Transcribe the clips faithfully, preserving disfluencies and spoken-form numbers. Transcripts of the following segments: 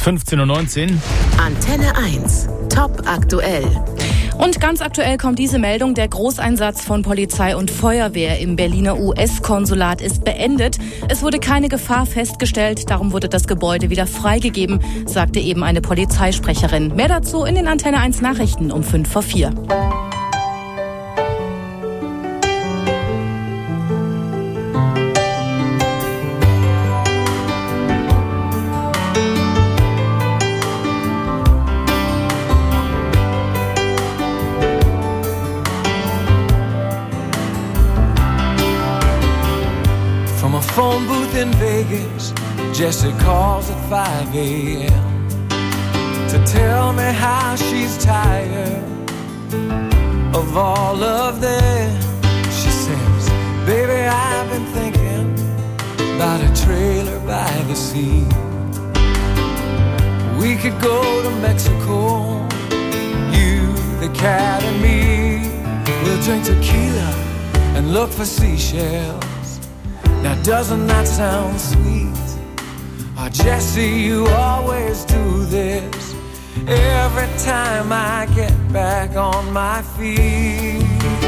fünfzehn Uhr neunzehn. Antenne eins. Top aktuell. Und ganz aktuell kommt diese Meldung: Der Großeinsatz von Polizei und Feuerwehr im Berliner U S-Konsulat ist beendet. Es wurde keine Gefahr festgestellt, darum wurde das Gebäude wieder freigegeben, sagte eben eine Polizeisprecherin. Mehr dazu in den Antenne eins Nachrichten um fünf vor vier. Phone booth in Vegas, Jessie calls at five a.m. to tell me how she's tired of all of them. She says, baby, I've been thinking about a trailer by the sea. We could go to Mexico, you, the cat and me. We'll drink tequila and look for seashells. Now doesn't that sound sweet? Oh, Jessie, you always do this every time I get back on my feet.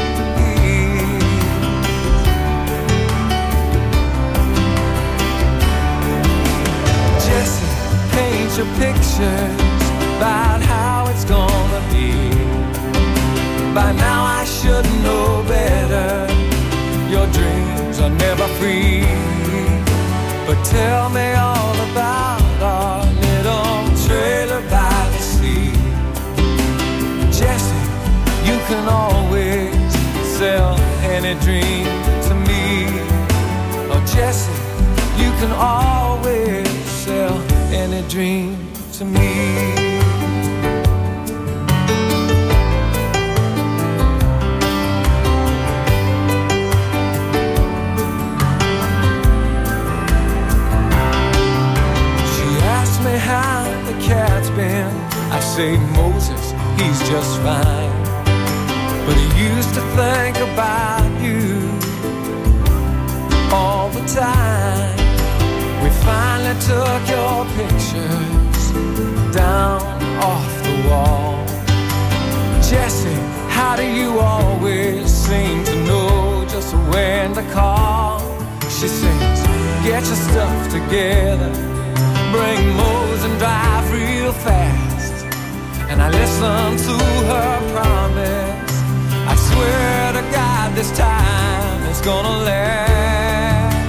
Jessie, paint your pictures about how it's gonna be. By now I should know better. Your dreams are never free. But tell me all about our little trailer by the sea. Jessie, you can always sell any dream to me. Oh, Jessie, you can always sell any dream to me. How the cat's been, I say Moses, he's just fine. But he used to think about you all the time. We finally took your pictures down off the wall. Jessie, how do you always seem to know just when to call? She says, get your stuff together, bring Mose and drive real fast. And I listen to her promise. I swear to God this time it's gonna last.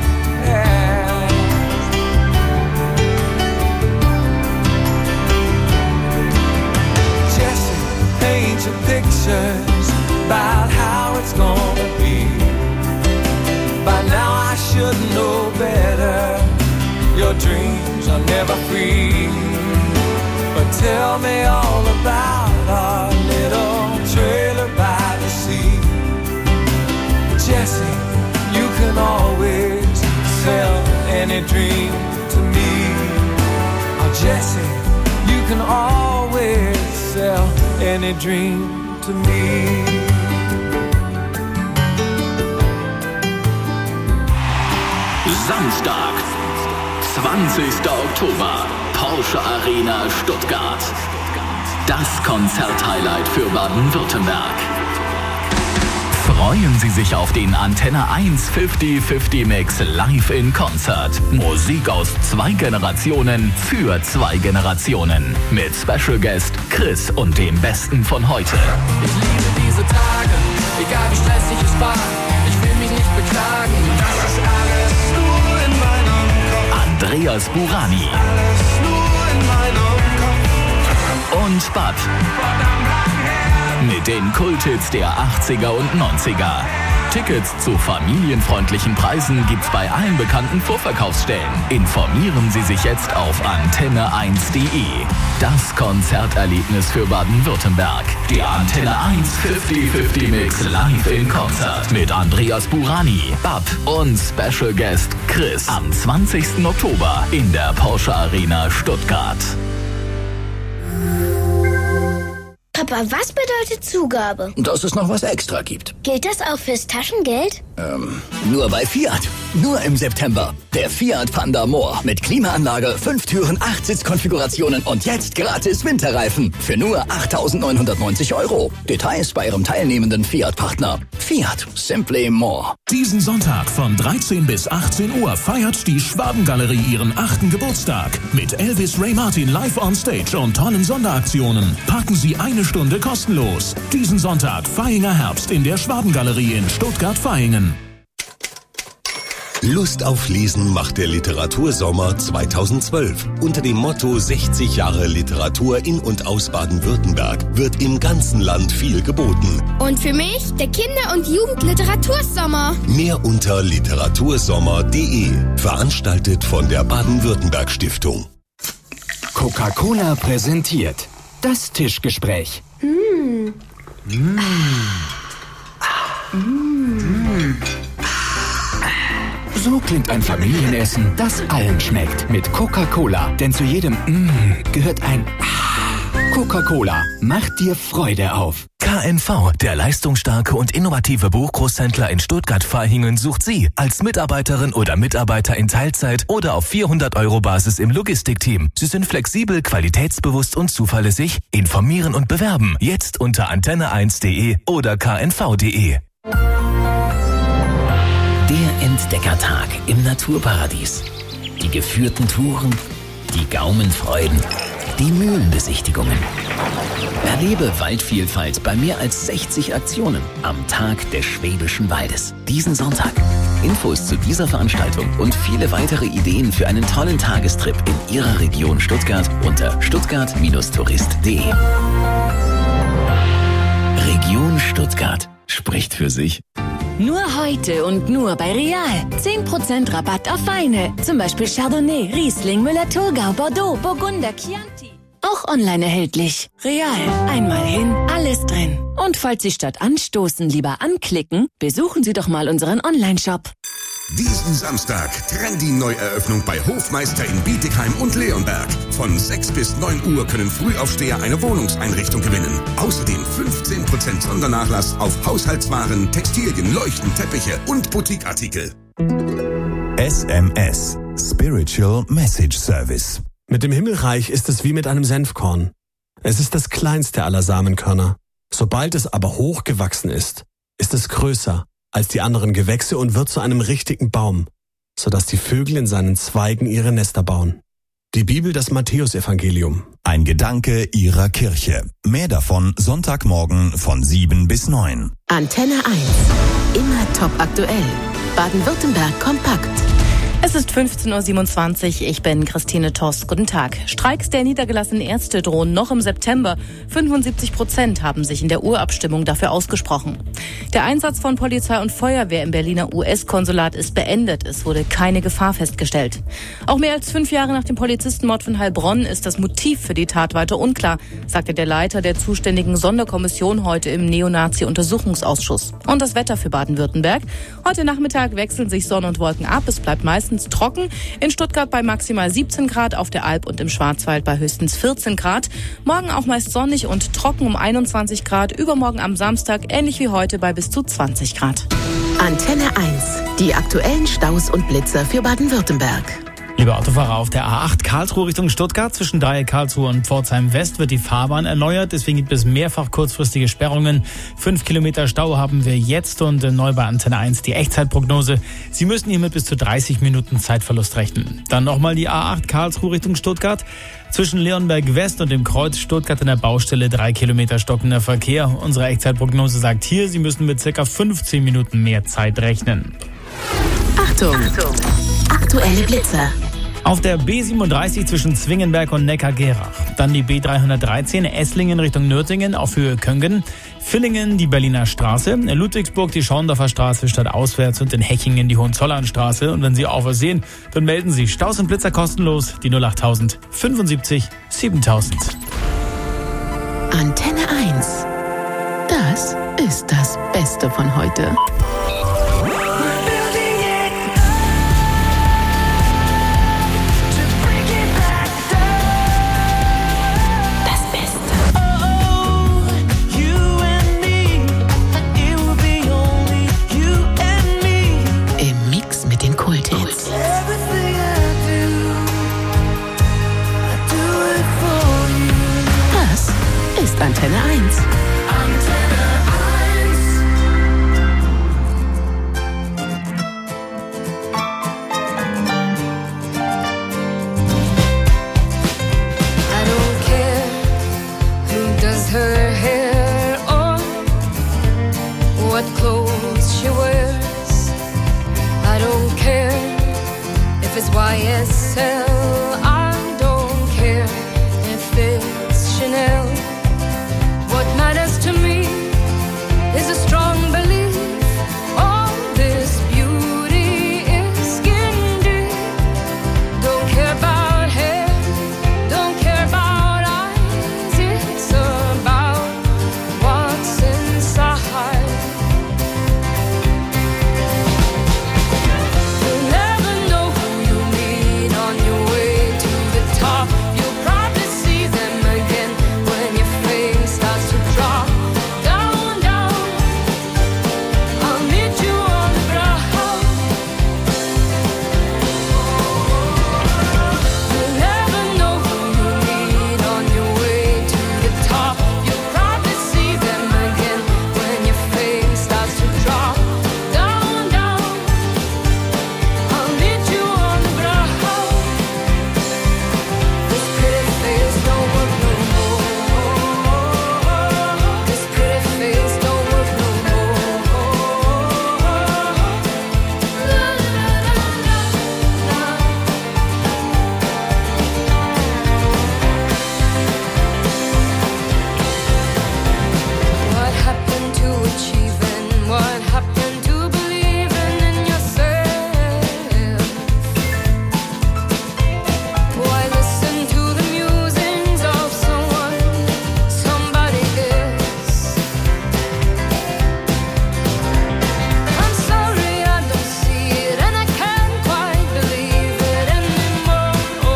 Jessie, paint your pictures about how it's gonna be. By now I should know better. Your dreams are never free. But tell me all about our little trailer by the sea. Jessie, you can always sell any dream to me. Oh, Jessie, you can always sell any dream to me. Samstag, zwanzigster Oktober, Porsche Arena Stuttgart. Das Konzerthighlight für Baden-Württemberg. Freuen Sie sich auf den Antenne eins fünfzig fünfzig Mix live in Konzert. Musik aus zwei Generationen für zwei Generationen. Mit Special Guest Chris und dem Besten von heute. Ich liebe diese Tage, egal wie stressig es war. Ich will mich nicht beklagen. Das ist alles nur in meinem Kopf. Andreas Burani. Alles nur in meinem Kopf. Und Bud. Mit den Kulthits der achtziger und neunziger. Tickets zu familienfreundlichen Preisen gibt's bei allen bekannten Vorverkaufsstellen. Informieren Sie sich jetzt auf antenne eins punkt de. Das Konzerterlebnis für Baden-Württemberg. Der Antenne eins fünfzig fünfzig Mix live in Konzert mit Andreas Burani, Bab und Special Guest Chris am zwanzigsten Oktober in der Porsche Arena Stuttgart. Papa, was bedeutet Zugabe? Dass es noch was extra gibt. Gilt das auch fürs Taschengeld? Ähm, nur bei Fiat. Nur im September. Der Fiat Panda More mit Klimaanlage, fünf Türen, acht Sitzkonfigurationen und jetzt gratis Winterreifen für nur achttausendneunhundertneunzig Euro. Details bei Ihrem teilnehmenden Fiat-Partner. Fiat, simply more. Diesen Sonntag von dreizehn bis achtzehn Uhr feiert die Schwabengalerie ihren achten Geburtstag. Mit Elvis Ray Martin live on stage und tollen Sonderaktionen. Parken Sie eine Stunde kostenlos. Diesen Sonntag Vahinger Herbst in der Schwabengalerie in Stuttgart-Vaihingen. Lust auf Lesen macht der Literatursommer zweitausendzwölf. Unter dem Motto sechzig Jahre Literatur in und aus Baden-Württemberg wird im ganzen Land viel geboten. Und für mich der Kinder- und Jugendliteratursommer. Mehr unter literatursommer punkt de. Veranstaltet von der Baden-Württemberg Stiftung. Coca-Cola präsentiert das Tischgespräch. Mm. Mm. Mm. So klingt ein Familienessen, das allen schmeckt. Mit Coca-Cola. Denn zu jedem Mm gehört ein Ah. Coca-Cola macht dir Freude auf. K N V, der leistungsstarke und innovative Buchgroßhändler in Stuttgart-Vaihingen, sucht Sie als Mitarbeiterin oder Mitarbeiter in Teilzeit oder auf vierhundert Euro Basis im Logistikteam. Sie sind flexibel, qualitätsbewusst und zuverlässig. Informieren und bewerben. Jetzt unter antenne eins punkt de oder k n v punkt de. Der Entdeckertag im Naturparadies. Die geführten Touren, die Gaumenfreuden, die Mühlenbesichtigungen. Erlebe Waldvielfalt bei mehr als sechzig Aktionen am Tag des Schwäbischen Waldes. Diesen Sonntag. Infos zu dieser Veranstaltung und viele weitere Ideen für einen tollen Tagestrip in Ihrer Region Stuttgart unter stuttgart tourist punkt de. Region Stuttgart spricht für sich. Nur heute und nur bei Real. zehn Prozent Rabatt auf Weine. Zum Beispiel Chardonnay, Riesling, Müller-Thurgau, Bordeaux, Burgunder, Chianti. Auch online erhältlich. Real. Einmal hin, alles drin. Und falls Sie statt anstoßen lieber anklicken, besuchen Sie doch mal unseren Online-Shop. Diesen Samstag Trendy-Neueröffnung bei Hofmeister in Bietigheim und Leonberg. Von sechs bis neun Uhr können Frühaufsteher eine Wohnungseinrichtung gewinnen. Außerdem fünfzehn Prozent Sondernachlass auf Haushaltswaren, Textilien, Leuchten, Teppiche und Boutiqueartikel. S M S – Spiritual Message Service. Mit dem Himmelreich ist es wie mit einem Senfkorn. Es ist das kleinste aller Samenkörner. Sobald es aber hochgewachsen ist, ist es größer als die anderen Gewächse und wird zu einem richtigen Baum, sodass die Vögel in seinen Zweigen ihre Nester bauen. Die Bibel, das Matthäusevangelium. Ein Gedanke Ihrer Kirche. Mehr davon Sonntagmorgen von sieben bis neun. Antenne eins. Immer top aktuell. Baden-Württemberg kompakt. Es ist fünfzehn Uhr siebenundzwanzig, ich bin Christine Tost. Guten Tag. Streiks der niedergelassenen Ärzte drohen noch im September. fünfundsiebzig Prozent haben sich in der Urabstimmung dafür ausgesprochen. Der Einsatz von Polizei und Feuerwehr im Berliner U S-Konsulat ist beendet. Es wurde keine Gefahr festgestellt. Auch mehr als fünf Jahre nach dem Polizistenmord von Heilbronn ist das Motiv für die Tat weiter unklar, sagte der Leiter der zuständigen Sonderkommission heute im Neonazi-Untersuchungsausschuss. Und das Wetter für Baden-Württemberg? Heute Nachmittag wechseln sich Sonne und Wolken ab. Es bleibt meistens trocken. In Stuttgart bei maximal siebzehn Grad, auf der Alp und im Schwarzwald bei höchstens vierzehn Grad. Morgen auch meist sonnig und trocken um einundzwanzig Grad. Übermorgen am Samstag ähnlich wie heute bei bis zu zwanzig Grad. Antenne eins. Die aktuellen Staus und Blitzer für Baden-Württemberg. Liebe Autofahrer, auf der A acht Karlsruhe Richtung Stuttgart zwischen Dreieck Karlsruhe und Pforzheim West wird die Fahrbahn erneuert. Deswegen gibt es mehrfach kurzfristige Sperrungen. Fünf Kilometer Stau haben wir jetzt und neu bei Antenne eins die Echtzeitprognose. Sie müssen hier mit bis zu dreißig Minuten Zeitverlust rechnen. Dann nochmal die A acht Karlsruhe Richtung Stuttgart. Zwischen Leonberg West und dem Kreuz Stuttgart an der Baustelle drei Kilometer stockender Verkehr. Unsere Echtzeitprognose sagt hier, Sie müssen mit circa fünfzehn Minuten mehr Zeit rechnen. Achtung! Achtung. Aktuelle Blitzer. Auf der B siebenunddreißig zwischen Zwingenberg und Neckargerach. Dann die B dreihundertdreizehn Esslingen Richtung Nürtingen auf Höhe Köngen. Villingen die Berliner Straße. In Ludwigsburg die Schorndorfer Straße stadtauswärts und in Hechingen die Hohenzollernstraße. Und wenn Sie auch was sehen, dann melden Sie Staus und Blitzer kostenlos. Die null achttausend fünfundsiebzig siebentausend. Antenne eins. Das ist das Beste von heute. Antenne eins. Antenne eins. I don't care who does her hair or what clothes she wears. I don't care if it's Y S L. I don't care if it's Chanel. What matters to me is a strong belief. All this beauty is skin deep. Don't care about hair, don't care about eyes. It's about what's inside. You'll never know who you meet on your way to the top. You'll probably see them again when your face starts to drop down, down. I'll meet you on the ground. You'll never know who you meet on your way to the top. You'll probably see them again when your face starts to drop down, down. I'll meet you on the ground. This pretty face don't work no more. This pretty face don't work no What happened to achieving? What happened to believing in yourself? Why listen to the musings of someone, somebody else? I'm sorry I don't see it and I can't quite believe it anymore.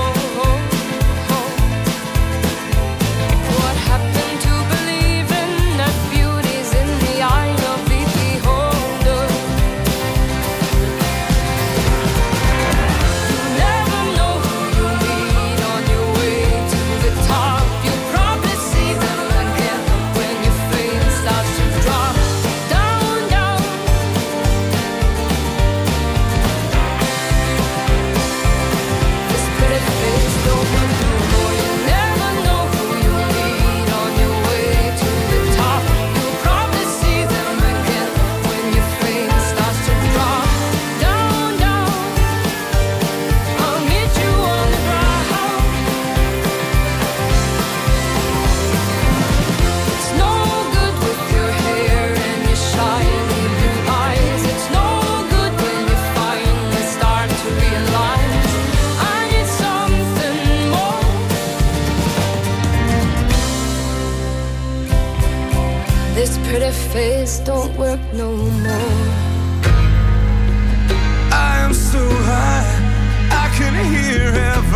What happened to believing that beauty's in the eye of the beholder? You never know who you meet on your way to the top. You'll probably see them again when your face starts to drop down, down. This pretty face don't work no more. You never know who you meet on your way to the top. You'll probably see them again when your face starts to drop down, down. I'll meet you on the ground. It's no good with your hair and your shiny blue eyes. It's no good when you finally start to realize I need something more. This pretty face don't work no more. I am so high, I can hear heaven